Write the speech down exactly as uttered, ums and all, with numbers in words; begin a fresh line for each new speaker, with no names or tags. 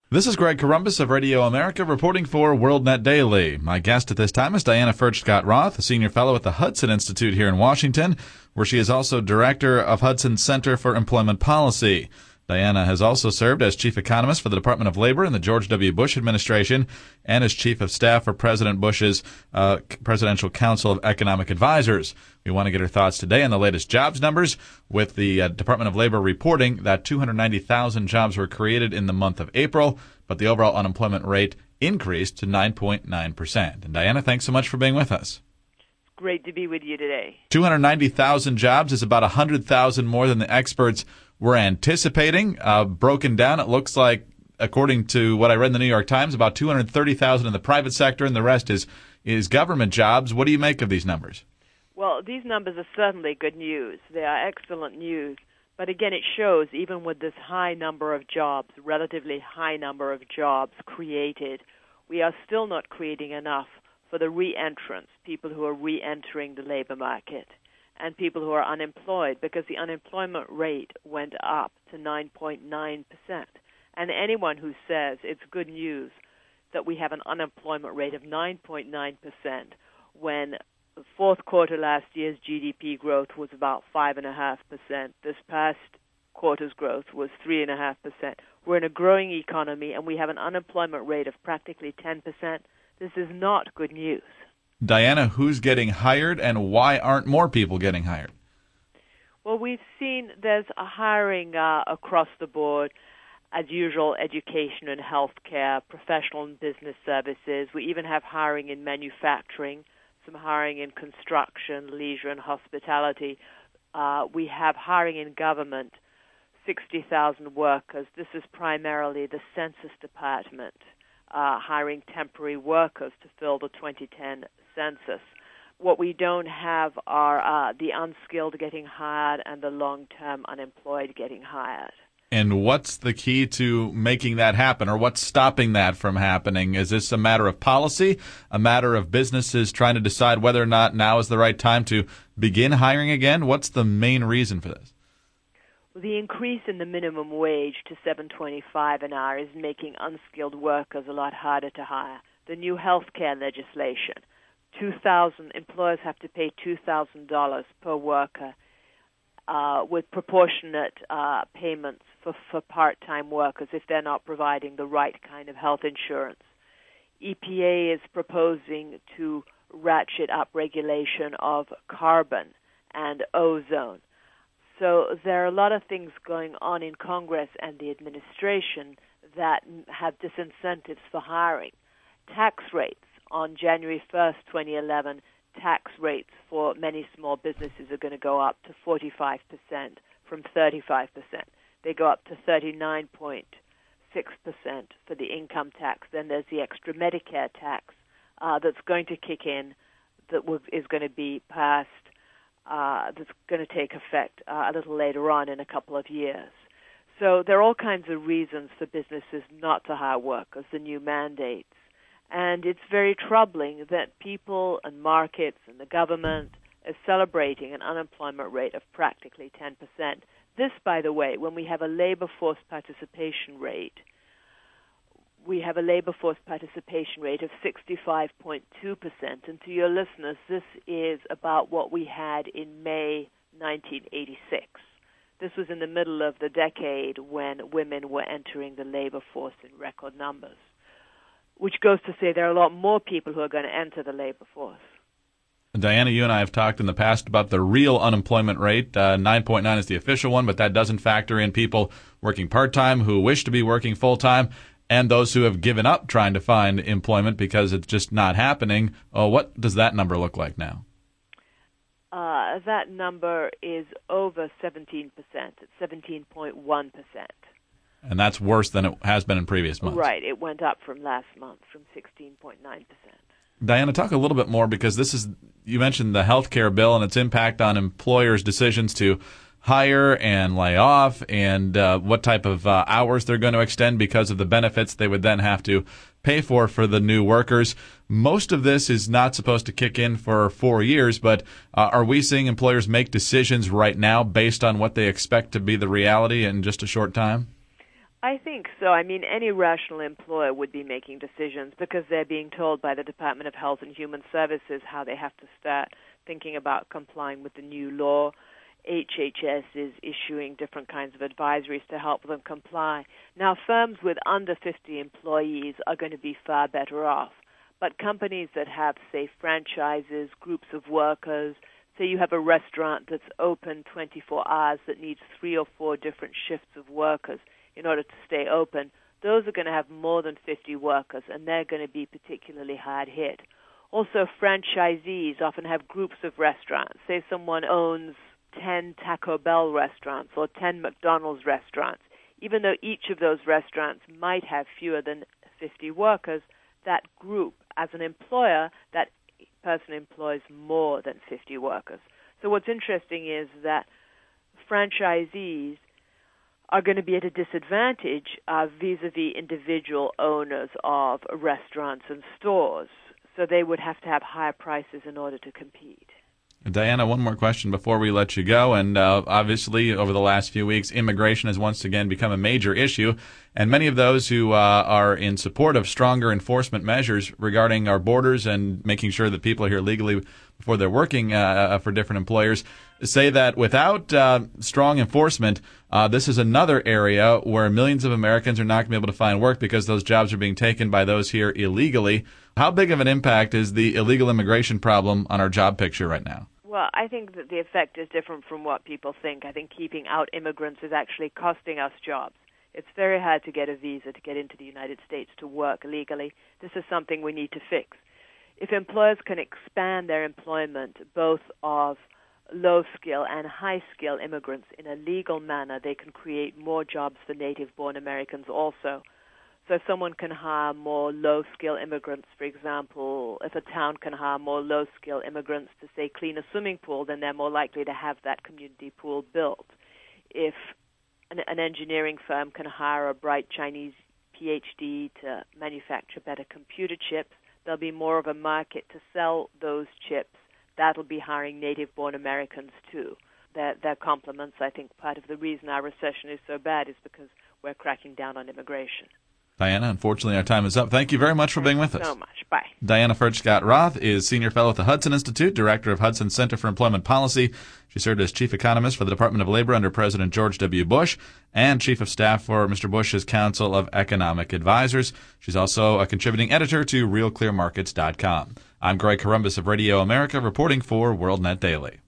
This is Greg Corombos of Radio America reporting for WorldNet Daily. My guest at this time is Diana Furcht-Scott-Roth, a senior fellow at the Hudson Institute here in Washington, where she is also director of Hudson's Center for Employment Policy. Diana has also served as chief economist for the Department of Labor in the George W. Bush administration and as chief of staff for President Bush's uh, Presidential Council of Economic Advisors. We want to get her thoughts today on the latest jobs numbers, with the uh, Department of Labor reporting that two hundred ninety thousand jobs were created in the month of April, but the overall unemployment rate increased to nine point nine percent. And Diana, thanks so much for being with us.
Great to be with you today.
two hundred ninety thousand jobs is about one hundred thousand more than the experts were anticipating. Uh, broken down, it looks like, according to what I read in the New York Times, about two hundred thirty thousand in the private sector, and the rest is, is government jobs. What do you make of these numbers?
Well, these numbers are certainly good news. They are excellent news. But again, it shows, even with this high number of jobs, relatively high number of jobs created, we are still not creating enough for the re-entrants, people who are re-entering the labor market, and people who are unemployed, because the unemployment rate went up to nine point nine percent. And anyone who says it's good news that we have an unemployment rate of nine point nine percent when the fourth quarter last year's G D P growth was about five point five percent, this past quarter's growth was three point five percent. We're in a growing economy, and we have an unemployment rate of practically ten percent. This is not good news.
Diana, who's getting hired, and why aren't more people getting hired?
Well, we've seen there's a hiring uh, across the board, as usual, education and healthcare, professional and business services. We even have hiring in manufacturing, some hiring in construction, leisure, and hospitality. Uh, we have hiring in government, sixty thousand workers. This is primarily the Census Department, uh, hiring temporary workers to fill the twenty ten census. What we don't have are uh, the unskilled getting hired and the long-term unemployed getting hired.
And what's the key to making that happen, or what's stopping that from happening? Is this a matter of policy, a matter of businesses trying to decide whether or not now is the right time to begin hiring again? What's the main reason for this?
Well, the increase in the minimum wage to seven twenty-five an hour is making unskilled workers a lot harder to hire. The new health care legislation, two thousand employers have to pay two thousand dollars per worker, uh, with proportionate uh, payments for, for part-time workers if they're not providing the right kind of health insurance. E P A is proposing to ratchet up regulation of carbon and ozone. So there are a lot of things going on in Congress and the administration that have disincentives for hiring. Tax rates. On January first, twenty eleven, tax rates for many small businesses are going to go up to forty-five percent from thirty-five percent. They go up to thirty-nine point six percent for the income tax. Then there's the extra Medicare tax uh, that's going to kick in, that will, is going to be passed, uh, that's going to take effect uh, a little later on in a couple of years. So there are all kinds of reasons for businesses not to hire workers, the new mandates. And it's very troubling that people and markets and the government is celebrating an unemployment rate of practically ten percent. This, by the way, when we have a labor force participation rate, we have a labor force participation rate of sixty-five point two percent. And to your listeners, this is about what we had in May nineteen eighty-six. This was in the middle of the decade when women were entering the labor force in record numbers, which goes to say there are a lot more people who are going to enter the labor force.
Diana, you and I have talked in the past about the real unemployment rate. Uh, nine point nine is the official one, but that doesn't factor in people working part-time who wish to be working full-time and those who have given up trying to find employment because it's just not happening. Uh, what does that number look like now?
Uh, that number is over seventeen percent. It's seventeen point one percent.
And that's worse than it has been in previous months.
Right. It went up from last month from sixteen point nine percent.
Diana, talk a little bit more, because this is, you mentioned the health care bill and its impact on employers' decisions to hire and lay off, and uh, what type of uh, hours they're going to extend because of the benefits they would then have to pay for for the new workers. Most of this is not supposed to kick in for four years, but uh, are we seeing employers make decisions right now based on what they expect to be the reality in just a short time?
I think so. I mean, any rational employer would be making decisions because they're being told by the Department of Health and Human Services how they have to start thinking about complying with the new law. H H S is issuing different kinds of advisories to help them comply. Now, firms with under fifty employees are going to be far better off. But companies that have, say, franchises, groups of workers, say you have a restaurant that's open twenty-four hours that needs three or four different shifts of workers in order to stay open, those are going to have more than fifty workers, and they're going to be particularly hard hit. Also, franchisees often have groups of restaurants. Say someone owns ten Taco Bell restaurants or ten McDonald's restaurants. Even though each of those restaurants might have fewer than fifty workers, that group, as an employer, that person employs more than fifty workers. So what's interesting is that franchisees are going to be at a disadvantage uh, vis-a-vis individual owners of restaurants and stores. So they would have to have higher prices in order to compete.
Diana, one more question before we let you go. And uh, obviously, over the last few weeks, immigration has once again become a major issue. And many of those who uh, are in support of stronger enforcement measures regarding our borders and making sure that people are here legally before they're working uh, for different employers say that without uh, strong enforcement, uh, this is another area where millions of Americans are not going to be able to find work because those jobs are being taken by those here illegally. How big of an impact is the illegal immigration problem on our job picture right now?
Well, I think that the effect is different from what people think. I think keeping out immigrants is actually costing us jobs. It's very hard to get a visa to get into the United States to work legally. This is something we need to fix. If employers can expand their employment both of low-skill and high-skill immigrants in a legal manner, they can create more jobs for native-born Americans also. So if someone can hire more low-skill immigrants, for example, if a town can hire more low-skill immigrants to, say, clean a swimming pool, then they're more likely to have that community pool built. If an, an engineering firm can hire a bright Chinese P H D to manufacture better computer chips, there'll be more of a market to sell those chips. That'll be hiring native-born Americans, too. They're, they're complements. I think part of the reason our recession is so bad is because we're cracking down on immigration.
Diana, unfortunately, our time is up. Thank you very much for being with us.
Thank you so much. Bye.
Diana Furch Scott Roth is Senior Fellow at the Hudson Institute, Director of Hudson Center for Employment Policy. She served as Chief Economist for the Department of Labor under President George W. Bush and Chief of Staff for Mister Bush's Council of Economic Advisors. She's also a contributing editor to Real Clear Markets dot com. I'm Greg Corombos of Radio America, reporting for WorldNet Daily.